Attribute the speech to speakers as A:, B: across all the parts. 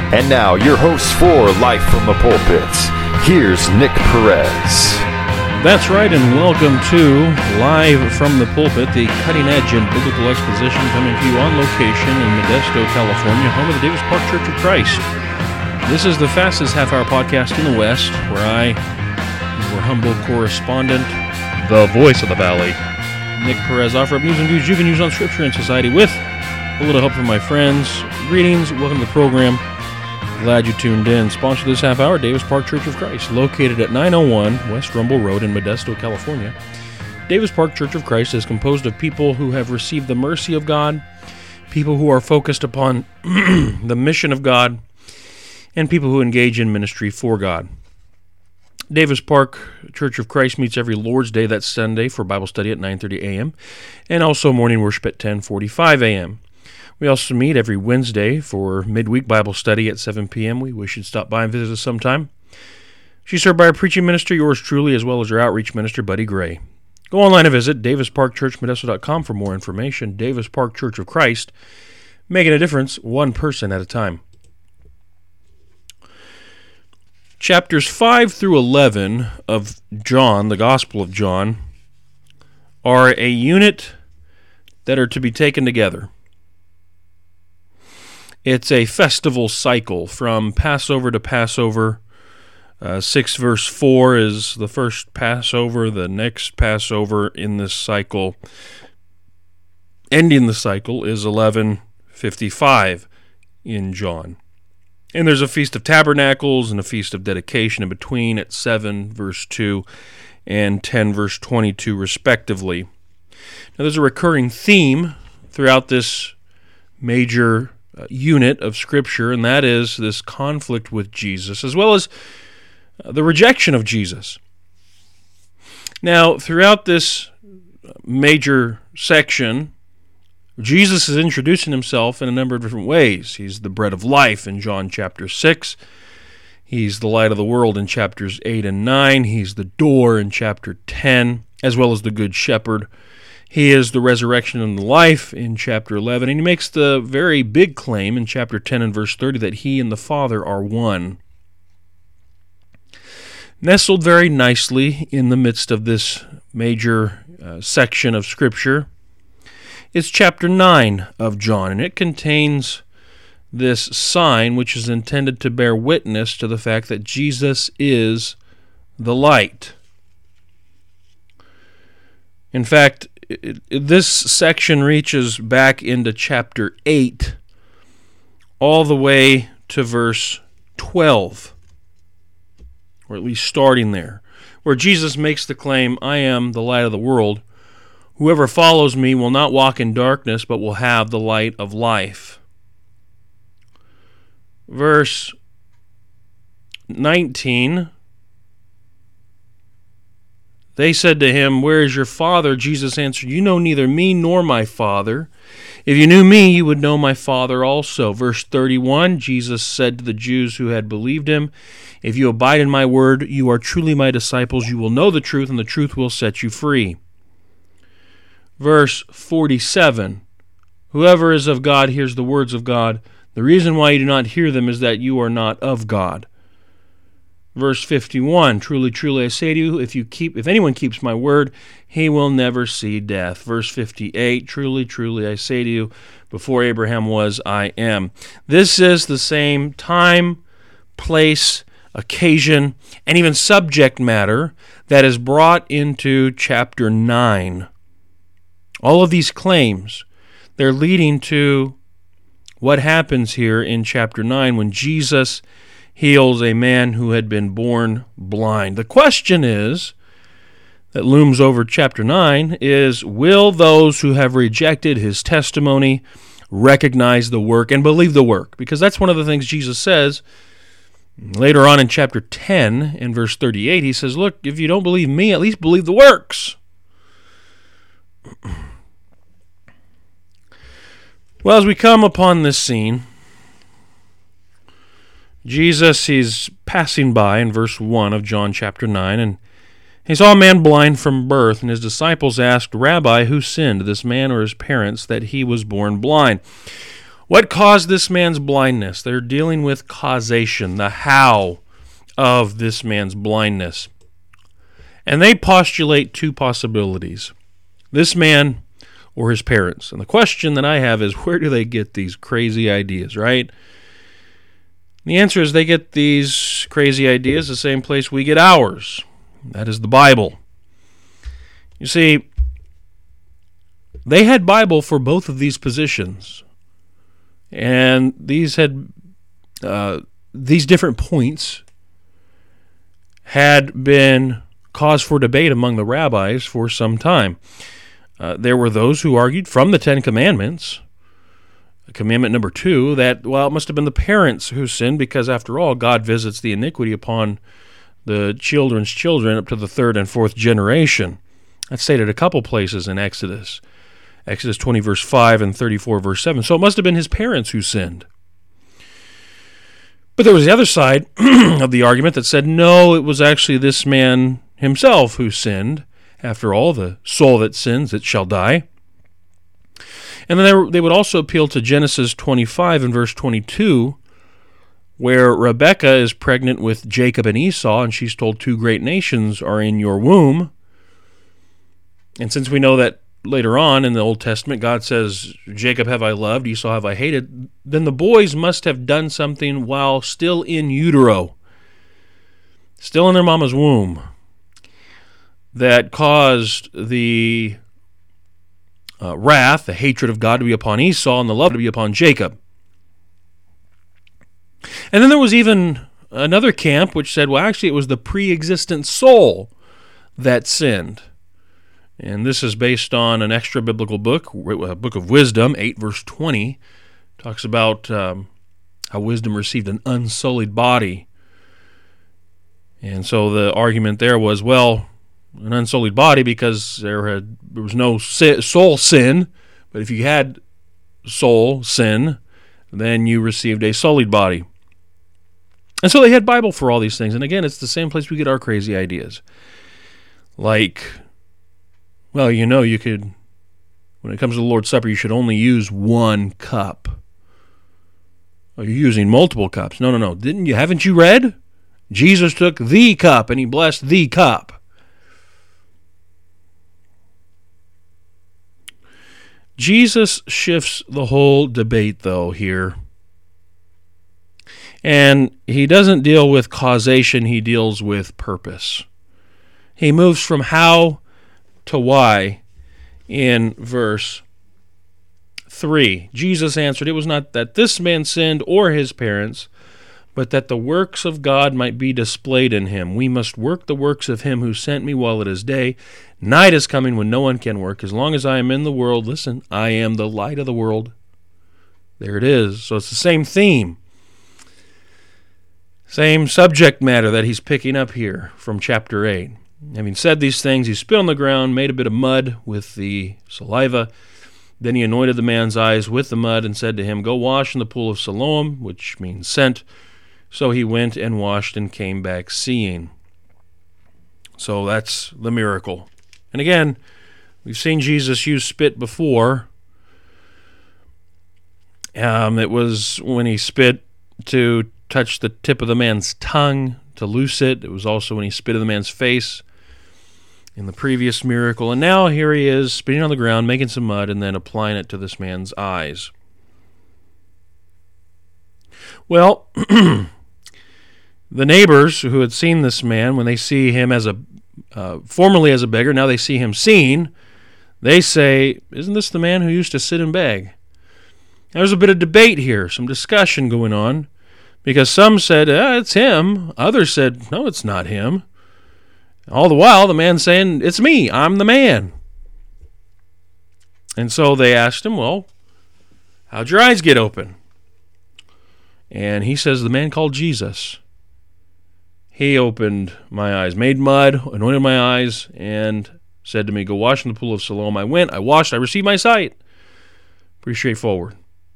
A: And now, your host for Life from the Pulpits, here's Nick Perez.
B: That's right, and welcome to Live from the Pulpit, the cutting edge in biblical exposition coming to you on location in Modesto, California, home of the Davis Park Church of Christ. This is the fastest half-hour podcast in the West, where I, your humble correspondent, the voice of the valley, Nick Perez, offer up news and views you can use on Scripture and society with a little help from my friends. Greetings, welcome to the program. Glad you tuned in. Sponsor this half hour, Davis Park Church of Christ, located at 901 West Rumble Road in Modesto, California. Davis Park Church of Christ is composed of people who have received the mercy of God, people who are focused upon the mission of God, and people who engage in ministry for God. Davis Park Church of Christ meets every Lord's Day, that's Sunday, for Bible study at 9:30 a.m., and also morning worship at 10:45 a.m. We also meet every Wednesday for midweek Bible study at 7 p.m. We wish you'd stop by and visit us sometime. She's served by our preaching minister, yours truly, as well as our outreach minister, Buddy Gray. Go online and visit davisparkchurchmodesto.com for more information. Davis Park Church of Christ, making a difference one person at a time. Chapters 5 through 11 of John, the Gospel of John, are a unit that are to be taken together. It's a festival cycle from Passover to Passover. 6 verse 4 is the first Passover, the next Passover in this cycle. Ending the cycle is 11:55 in John. And there's a Feast of Tabernacles and a Feast of Dedication in between at 7 verse 2 and 10 verse 22 respectively. Now there's a recurring theme throughout this major unit of Scripture, and that is this conflict with Jesus, as well as the rejection of Jesus. Now, throughout this major section, Jesus is introducing himself in a number of different ways. He's the bread of life in John chapter 6. He's the light of the world in chapters 8 and 9. He's the door in chapter 10, as well as the good shepherd. He is the resurrection and the life in chapter 11, and he makes the very big claim in chapter 10 and verse 30 that he and the Father are one. Nestled very nicely in the midst of this major section of Scripture is chapter 9 of John, and it contains this sign which is intended to bear witness to the fact that Jesus is the light. In fact, this section reaches back into chapter 8 all the way to verse 12, or at least starting there, where Jesus makes the claim, I am the light of the world. Whoever follows me will not walk in darkness, but will have the light of life. Verse 19, they said to him, where is your Father? Jesus answered, you know neither me nor my Father. If you knew me, you would know my Father also. Verse 31, Jesus said to the Jews who had believed him, if you abide in my word, you are truly my disciples. You will know the truth, and the truth will set you free. Verse 47, whoever is of God hears the words of God. The reason why you do not hear them is that you are not of God. Verse 51, truly, truly, I say to you, if anyone keeps my word, he will never see death. Verse 58, truly, truly, I say to you, before Abraham was, I am. This is the same time, place, occasion, and even subject matter that is brought into chapter 9. All of these claims, they're leading to what happens here in chapter 9 when Jesus heals a man who had been born blind. The question is, that looms over chapter 9, is will those who have rejected his testimony recognize the work and believe the work? Because that's one of the things Jesus says later on in chapter 10, in verse 38. He says, look, if you don't believe me, at least believe the works. Well, as we come upon this scene, Jesus, he's passing by in verse 1 of John chapter 9, and he saw a man blind from birth, and his disciples asked, Rabbi, who sinned, this man or his parents, that he was born blind? What caused this man's blindness? They're dealing with causation, the how of this man's blindness. And they postulate two possibilities. This man or his parents. And the question that I have is, where do they get these crazy ideas, right? The answer is they get these crazy ideas the same place we get ours. That is the Bible. You see, they had Bible for both of these positions. And these different points had been cause for debate among the rabbis for some time. There were those who argued from the Ten Commandments, commandment number 2, that, well, it must have been the parents who sinned because, after all, God visits the iniquity upon the children's children up to the 3rd and 4th generation. That's stated a couple places in Exodus. Exodus 20, verse 5, and 34, verse 7. So it must have been his parents who sinned. But there was the other side of the argument that said, no, it was actually this man himself who sinned. After all, the soul that sins, it shall die. And then they would also appeal to Genesis 25 and verse 22, where Rebekah is pregnant with Jacob and Esau, and she's told 2 great nations are in your womb. And since we know that later on in the Old Testament, God says, Jacob have I loved, Esau have I hated, then the boys must have done something while still in utero, still in their mama's womb, that caused the wrath, the hatred of God to be upon Esau and the love to be upon Jacob. And then there was even another camp which said, well, actually it was the pre-existent soul that sinned. And this is based on an extra-biblical book, a book of Wisdom, 8 verse 20. Talks about how wisdom received an unsullied body. And so the argument there was, well, an unsullied body because there was no soul sin, but if you had soul sin, then you received a sullied body. And so they had Bible for all these things. And again, it's the same place we get our crazy ideas. Like, well, you could, when it comes to the Lord's Supper, you should only use 1 cup. Oh, you're using multiple cups. No. Haven't you read? Jesus took the cup and he blessed the cup. Jesus shifts the whole debate, though, here. And he doesn't deal with causation, he deals with purpose. He moves from how to why in verse 3. Jesus answered, it was not that this man sinned or his parents, but that the works of God might be displayed in him. We must work the works of him who sent me while it is day. Night is coming when no one can work. As long as I am in the world, listen, I am the light of the world. There it is. So it's the same theme. Same subject matter that he's picking up here from chapter 8. Having said these things, he spit on the ground, made a bit of mud with the saliva. Then he anointed the man's eyes with the mud and said to him, go wash in the pool of Siloam, which means sent. So he went and washed and came back seeing. So that's the miracle. And again, we've seen Jesus use spit before. It was when he spit to touch the tip of the man's tongue to loose it. It was also when he spit in the man's face in the previous miracle. And now here he is spitting on the ground, making some mud, and then applying it to this man's eyes. Well, the neighbors who had seen this man, when they see him as formerly as a beggar, now they see him seen, they say, isn't this the man who used to sit and beg? There's a bit of debate here, some discussion going on, because some said, it's him. Others said, no, it's not him. All the while, the man's saying, it's me, I'm the man. And so they asked him, well, how'd your eyes get open? And he says, the man called Jesus. He opened my eyes, made mud, anointed my eyes, and said to me, go wash in the pool of Siloam. I went, I washed, I received my sight. Pretty straightforward.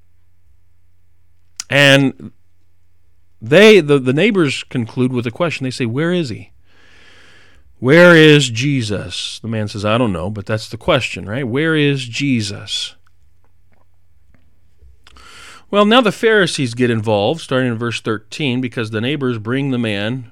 B: And the neighbors conclude with a question. They say, where is he? Where is Jesus? The man says, I don't know, but that's the question, right? Where is Jesus? Well, now the Pharisees get involved, starting in verse 13, because the neighbors bring the man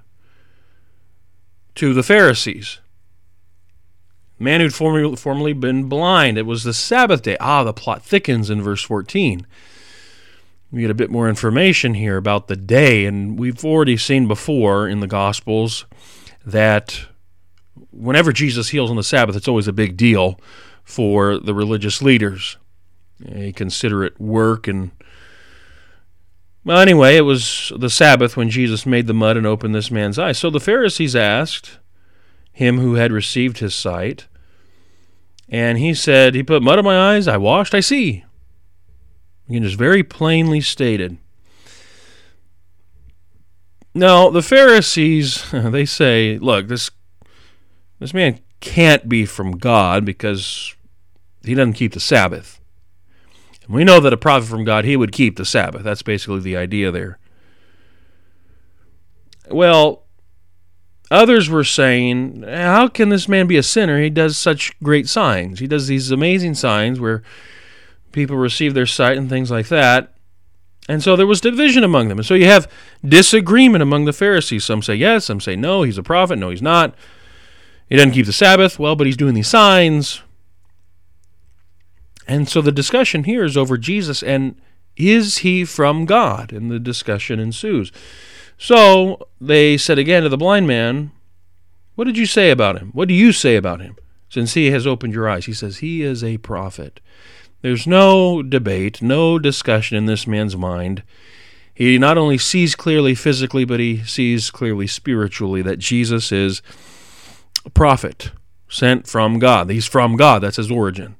B: to the Pharisees. Man who'd formerly been blind. It was the Sabbath day. The plot thickens in verse 14. We get a bit more information here about the day, and we've already seen before in the Gospels that whenever Jesus heals on the Sabbath, it's always a big deal for the religious leaders. They consider it work. Well, anyway, it was the Sabbath when Jesus made the mud and opened this man's eyes. So the Pharisees asked him who had received his sight, and he said, he put mud on my eyes, I washed, I see. Again, just very plainly stated. Now, the Pharisees, they say, look, this man can't be from God because he doesn't keep the Sabbath. And we know that a prophet from God, he would keep the Sabbath. That's basically the idea there. Well, others were saying, how can this man be a sinner? He does such great signs. He does these amazing signs where people receive their sight and things like that. And so there was division among them. And so you have disagreement among the Pharisees. Some say yes, some say no, he's a prophet. No, he's not. He doesn't keep the Sabbath. Well, but he's doing these signs. And so the discussion here is over Jesus, and is he from God? And the discussion ensues. So they said again to the blind man, what did you say about him? What do you say about him? Since he has opened your eyes. He says he is a prophet. There's no debate, no discussion in this man's mind. He not only sees clearly physically, but he sees clearly spiritually that Jesus is a prophet sent from God. He's from God. That's his origin.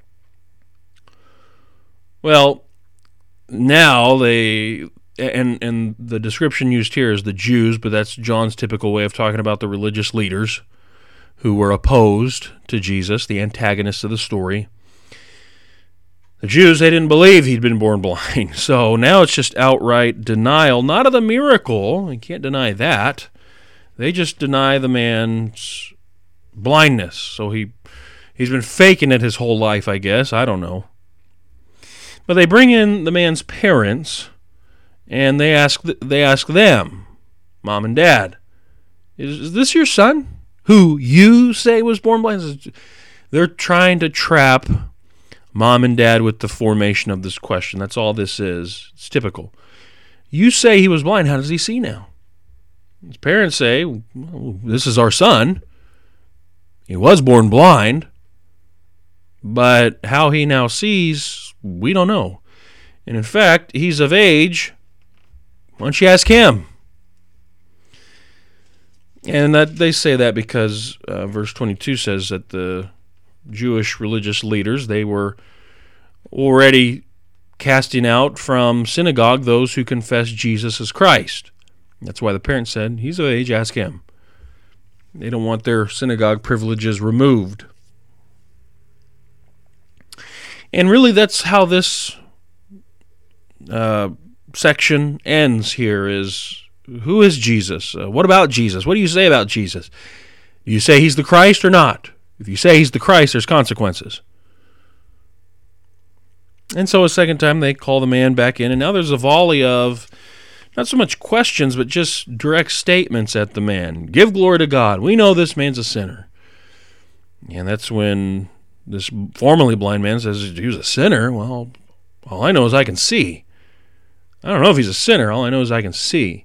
B: Well, now and the description used here is the Jews, but that's John's typical way of talking about the religious leaders who were opposed to Jesus, the antagonists of the story. The Jews, they didn't believe he'd been born blind. So now it's just outright denial, not of the miracle. You can't deny that. They just deny the man's blindness. So he's been faking it his whole life, I guess. I don't know. But they bring in the man's parents, and they ask them, Mom and Dad, is this your son, who you say was born blind? They're trying to trap Mom and Dad with the formation of this question. That's all this is. It's typical. You say he was blind. How does he see now? His parents say, well, this is our son. He was born blind. But how he now sees, we don't know. And in fact, he's of age. Why don't you ask him? And that they say that because verse 22 says that the Jewish religious leaders, they were already casting out from synagogue those who confess Jesus as Christ. That's why the parents said, he's of age, ask him. They don't want their synagogue privileges removed. And really that's how this section ends here is, who is Jesus? What about Jesus? What do you say about Jesus? Do you say he's the Christ or not? If you say he's the Christ, there's consequences. And so a second time they call the man back in, and now there's a volley of not so much questions, but just direct statements at the man. Give glory to God. We know this man's a sinner. And that's when this formerly blind man says he was a sinner. Well, all I know is I can see. I don't know if he's a sinner. All I know is I can see.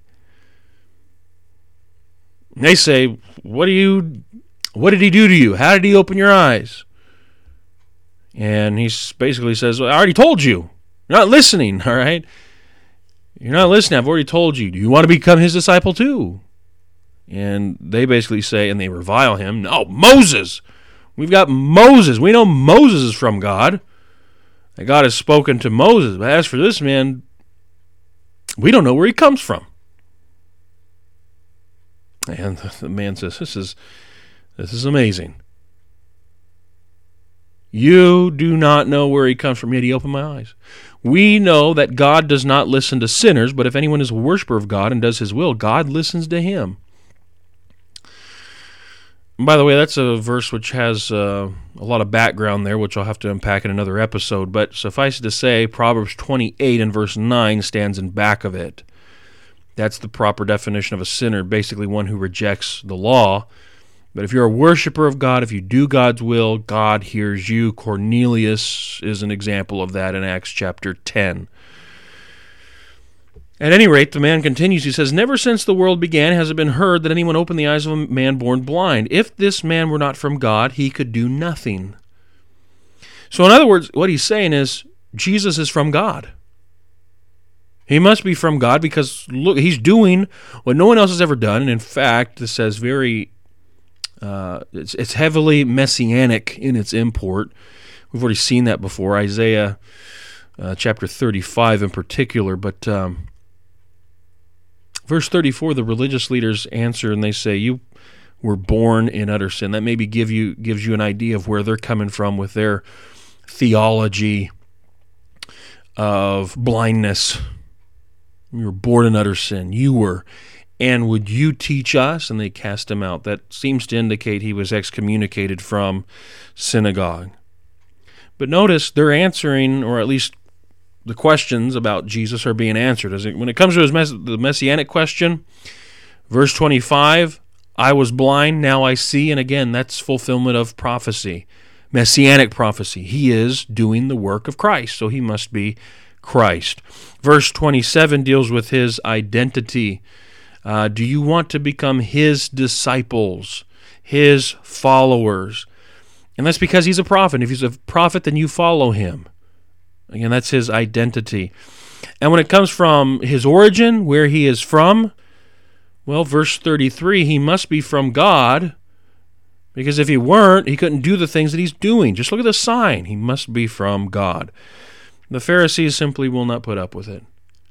B: And they say, what did he do to you? How did he open your eyes? And he basically says, well, I already told you. You're not listening, all right? You're not listening. I've already told you. Do you want to become his disciple too? And they basically say, and they revile him, no, Moses. We've got Moses. We know Moses is from God. That God has spoken to Moses. But as for this man, we don't know where he comes from. And the man says, this is amazing. You do not know where he comes from, yet he opened my eyes. We know that God does not listen to sinners, but if anyone is a worshiper of God and does his will, God listens to him. By the way, that's a verse which has a lot of background there, which I'll have to unpack in another episode. But suffice it to say, Proverbs 28 and verse 9 stands in back of it. That's the proper definition of a sinner, basically one who rejects the law. But if you're a worshiper of God, if you do God's will, God hears you. Cornelius is an example of that in Acts chapter 10. At any rate, the man continues. He says, "Never since the world began has it been heard that anyone opened the eyes of a man born blind. If this man were not from God, he could do nothing." So in other words, what he's saying is, Jesus is from God. He must be from God because, look, he's doing what no one else has ever done. And in fact, this says it's heavily messianic in its import. We've already seen that before, Isaiah chapter 35 in particular. But verse 34, the religious leaders answer and they say, "You were born in utter sin." That maybe gives you an idea of where they're coming from with their theology of blindness. You were born in utter sin. You were. "And would you teach us?" And they cast him out. That seems to indicate he was excommunicated from synagogue. But notice they're answering, or at least the questions about Jesus are being answered. When it comes to the messianic question, verse 25, "I was blind, now I see." And again, that's fulfillment of prophecy, messianic prophecy. He is doing the work of Christ, so he must be Christ. Verse 27 deals with his identity. Do you want to become his disciples, his followers? And that's because he's a prophet. If he's a prophet, then you follow him. Again, that's his identity. And when it comes from his origin, where he is from, well, verse 33, he must be from God, because if he weren't, he couldn't do the things that he's doing. Just look at the sign. He must be from God. The Pharisees simply will not put up with it.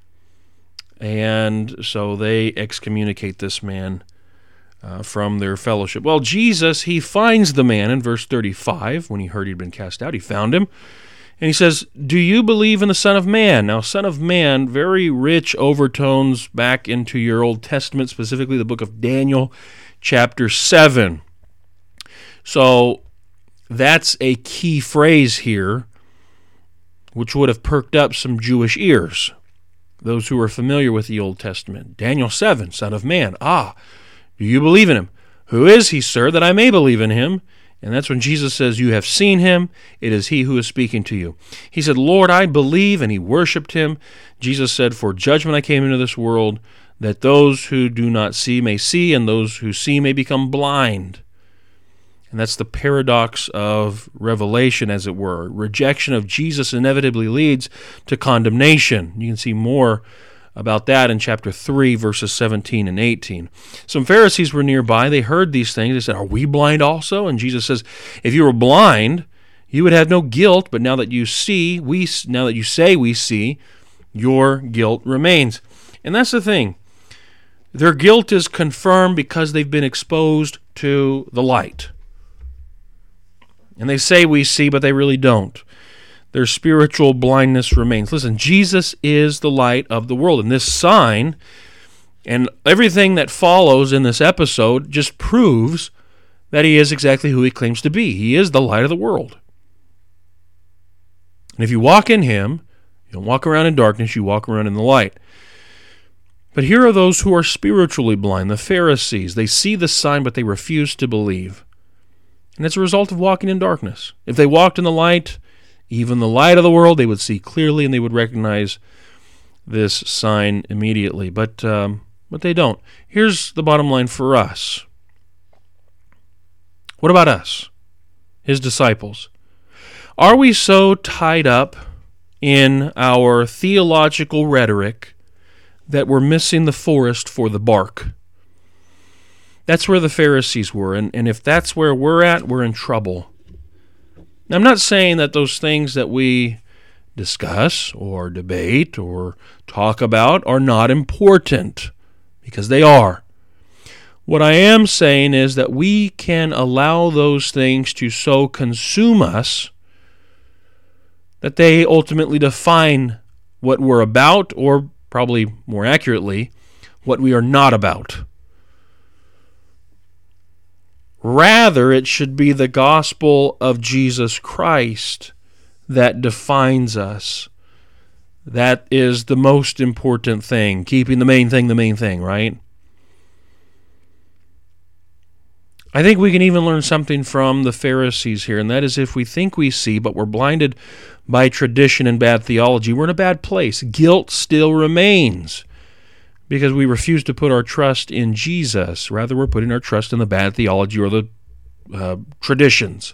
B: And so they excommunicate this man from their fellowship. Well, Jesus, he finds the man in verse 35. When he heard he'd been cast out, he found him. And he says, "Do you believe in the Son of Man?" Now, Son of Man, very rich overtones back into your Old Testament, specifically the book of Daniel, chapter 7. So that's a key phrase here, which would have perked up some Jewish ears, those who are familiar with the Old Testament. Daniel 7, Son of Man. Do you believe in him? "Who is he, sir, that I may believe in him?" And that's when Jesus says, "You have seen him. It is he who is speaking to you." He said, "Lord, I believe," and he worshipped him. Jesus said, "For judgment I came into this world, that those who do not see may see, and those who see may become blind." And that's the paradox of Revelation, as it were. Rejection of Jesus inevitably leads to condemnation. You can see more about that in chapter 3, verses 17 and 18. Some Pharisees were nearby. They heard these things. They said, "Are we blind also?" And Jesus says, "If you were blind, you would have no guilt, but now that you say we see, your guilt remains." And that's the thing. Their guilt is confirmed because they've been exposed to the light. And they say we see, but they really don't. Their spiritual blindness remains. Listen, Jesus is the light of the world. And this sign and everything that follows in this episode just proves that he is exactly who he claims to be. He is the light of the world. And if you walk in him, you don't walk around in darkness, you walk around in the light. But here are those who are spiritually blind, the Pharisees. They see the sign, but they refuse to believe. And it's a result of walking in darkness. If they walked in the light, even the light of the world, they would see clearly and they would recognize this sign immediately. But they don't. Here's the bottom line for us. What about us, his disciples? Are we so tied up in our theological rhetoric that we're missing the forest for the bark? That's where the Pharisees were, and if that's where we're at, we're in trouble. Now, I'm not saying that those things that we discuss or debate or talk about are not important, because they are. What I am saying is that we can allow those things to so consume us that they ultimately define what we're about, or probably more accurately, what we are not about. Rather, it should be the gospel of Jesus Christ that defines us. That is the most important thing, keeping the main thing, right? I think we can even learn something from the Pharisees here, and that is if we think we see, but we're blinded by tradition and bad theology, we're in a bad place. Guilt still remains because we refuse to put our trust in Jesus. Rather, we're putting our trust in the bad theology or the traditions.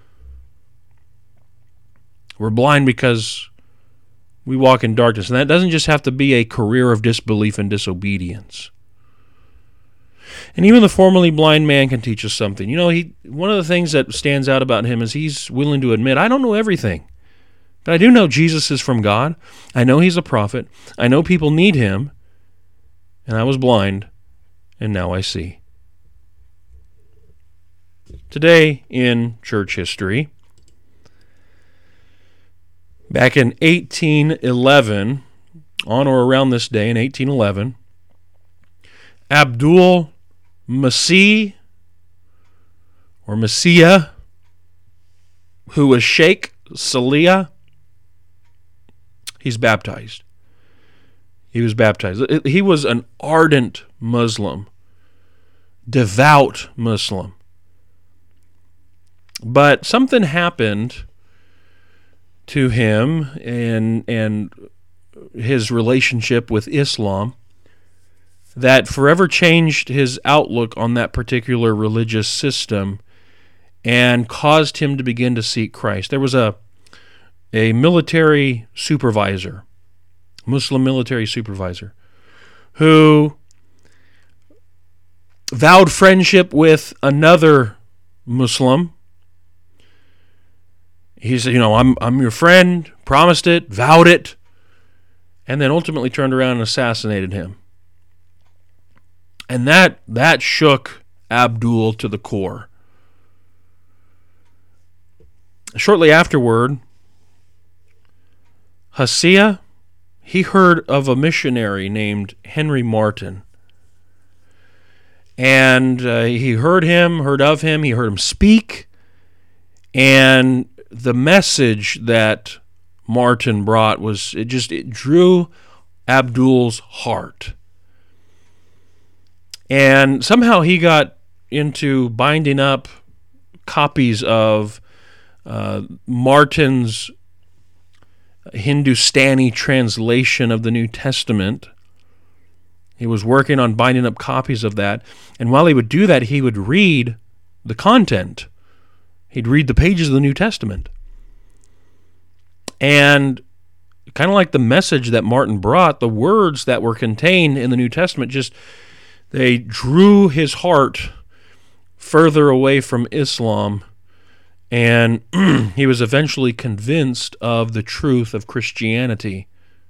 B: We're blind because we walk in darkness, and that doesn't just have to be a career of disbelief and disobedience. And even the formerly blind man can teach us something. You know, one of the things that stands out about him is he's willing to admit, I don't know everything, but I do know Jesus is from God. I know he's a prophet. I know people need him, and I was blind, and now I see. Today in church history, back in 1811, on or around this day in 1811, Abdul Masih, or Messiah, who was Sheikh Salih, he's baptized. He was baptized. He was an ardent Muslim, devout Muslim. But something happened to him and his relationship with Islam that forever changed his outlook on that particular religious system and caused him to begin to seek Christ. There was a military supervisor, Muslim military supervisor, who vowed friendship with another Muslim. He said, I'm your friend, promised it, vowed it, and then ultimately turned around and assassinated him. And that shook Abdul to the core. Shortly afterward, Hasiya, he heard of a missionary named Henry Martyn. And he heard of him, he heard him speak, and the message that Martyn brought it drew Abdul's heart. And somehow he got into binding up copies of Martyn's Hindustani translation of the New Testament. He was working on binding up copies of that. And while he would do that, he would read the content. He'd read the pages of the New Testament. And kind of like the message that Martyn brought, the words that were contained in the New Testament they drew his heart further away from Islam, and he was eventually convinced of the truth of Christianity.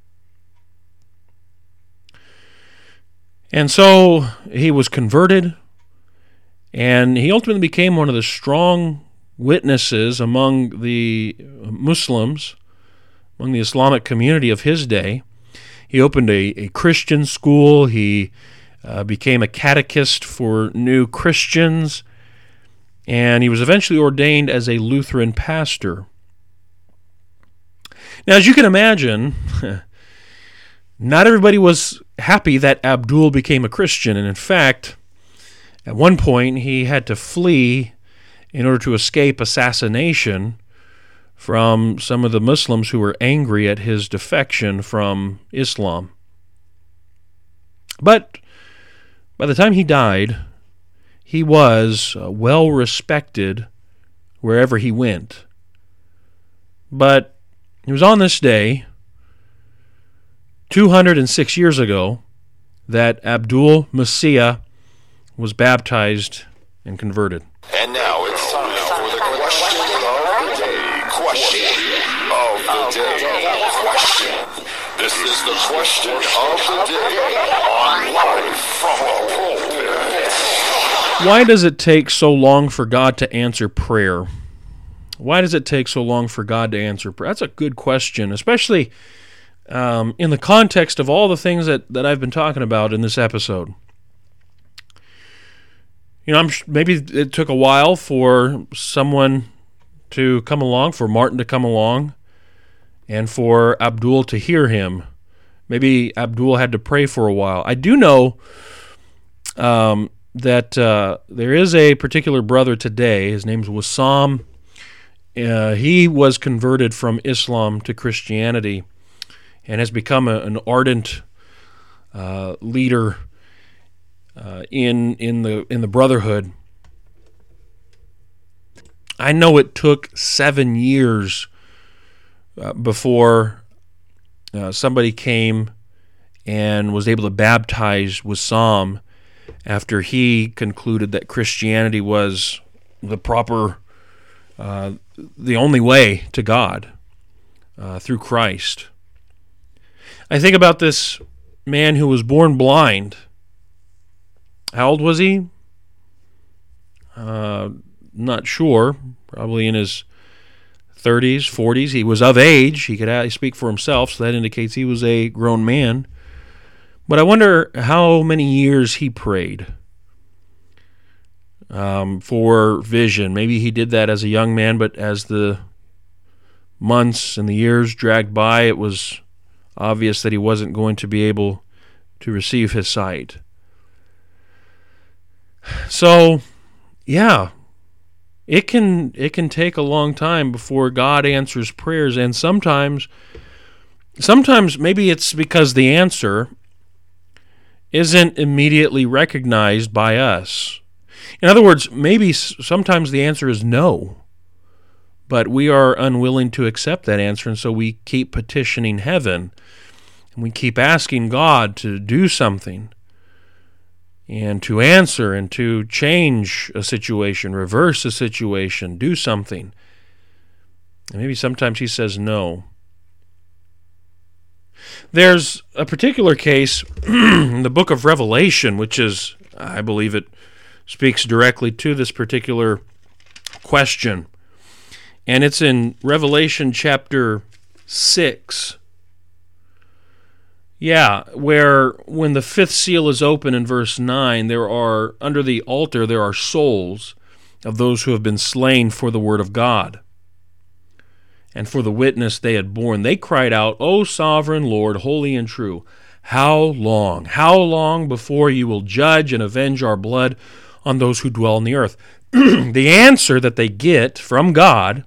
B: And so he was converted, and he ultimately became one of the strong witnesses among the Muslims, among the Islamic community of his day. He opened a Christian school. He became a catechist for new Christians, and he was eventually ordained as a Lutheran pastor. Now, as you can imagine, not everybody was happy that Abdul became a Christian, and in fact, at one point he had to flee in order to escape assassination from some of the Muslims who were angry at his defection from Islam. But by the time he died, he was well respected wherever he went. But it was on this day, 206 years ago, that Abdul Masih was baptized and converted.
A: And now it's time for the question of the day. Question. This is the question of the day on Live from the Pulpit.
B: Why does it take so long for God to answer prayer? Why does it take so long for God to answer prayer? That's a good question, especially in the context of all the things that I've been talking about in this episode. Maybe it took a while for someone to come along, for Martin to come along, and for Abdul to hear him. Maybe Abdul had to pray for a while. I do know that there is a particular brother today. His name's Wassam. He was converted from Islam to Christianity and has become an ardent leader in the Brotherhood. I know it took 7 years before somebody came and was able to baptize Wassam after he concluded that Christianity was the proper, the only way to God through Christ. I think about this man who was born blind. How old was he? Not sure. Probably in his 30s, 40s. He was of age. He could speak for himself, so that indicates he was a grown man. But I wonder how many years he prayed for vision. Maybe he did that as a young man, but as the months and the years dragged by, it was obvious that he wasn't going to be able to receive his sight. So, yeah, it can take a long time before God answers prayers, and sometimes maybe it's because the answer isn't immediately recognized by us. In other words, maybe sometimes the answer is no, but we are unwilling to accept that answer, and so we keep petitioning heaven, and we keep asking God to do something, and to answer, and to change a situation, reverse a situation, do something. And maybe sometimes he says no. There's a particular case in the book of Revelation, which is, I believe it speaks directly to this particular question. And it's in Revelation chapter 6. Yeah, where when the fifth seal is open in verse 9, under the altar there are souls of those who have been slain for the word of God and for the witness they had borne. They cried out, "O sovereign Lord, holy and true, how long before you will judge and avenge our blood on those who dwell on the earth?" The answer that they get from God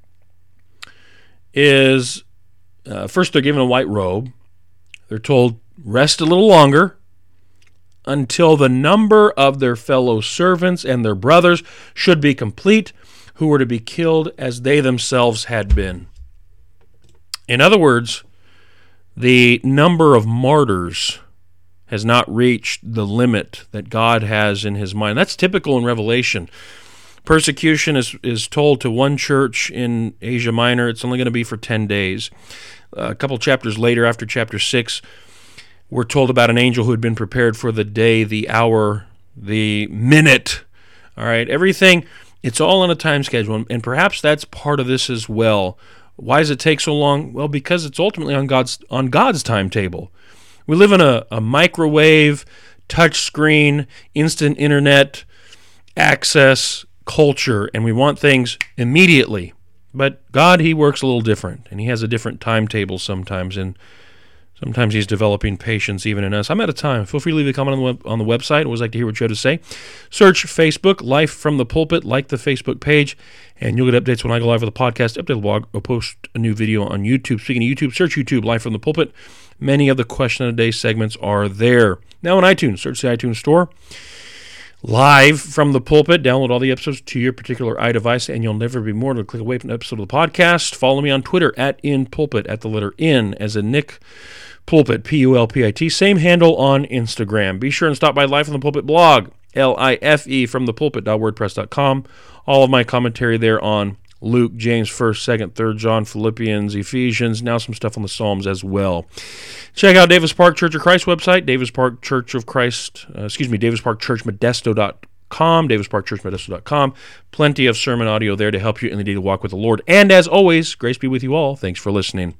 B: is, first they're given a white robe. They're told, rest a little longer until the number of their fellow servants and their brothers should be complete, who were to be killed as they themselves had been. In other words, the number of martyrs has not reached the limit that God has in his mind. That's typical in Revelation. Persecution is told to one church in Asia Minor. It's only going to be for 10 days. A couple chapters later, after chapter 6, we're told about an angel who had been prepared for the day, the hour, the minute. All right, everything, it's all on a time schedule, and perhaps that's part of this as well. Why does it take so long? Well, because it's ultimately on God's timetable. We live in a microwave, touch screen, instant internet access culture, and we want things immediately. But God, he works a little different, and he has a different timetable sometimes, and sometimes he's developing patience even in us. I'm out of time. Feel free to leave a comment on the website. I always like to hear what you have to say. Search Facebook, Life from the Pulpit, like the Facebook page, and you'll get updates when I go live with the podcast, update the blog, or post a new video on YouTube. Speaking of YouTube, search YouTube, Life from the Pulpit. Many of the Question of the Day segments are there. Now on iTunes, search the iTunes Store. Live from the Pulpit. Download all the episodes to your particular iDevice, and you'll never be more to click away from an episode of the podcast. Follow me on Twitter @InPulpit, at the letter N as in Nick Pulpit, Pulpit. Same handle on Instagram. Be sure and stop by Life from the Pulpit blog, LIFE from the pulpit.wordpress.com. All of my commentary there on Luke, James, 1st, 2nd, 3rd John, Philippians, Ephesians, now some stuff on the Psalms as well. Check out Davis Park Church of Christ website, davisparkchurchmodesto.com, davisparkchurchmodesto.com. Plenty of sermon audio there to help you in the daily walk with the Lord. And as always, grace be with you all. Thanks for listening.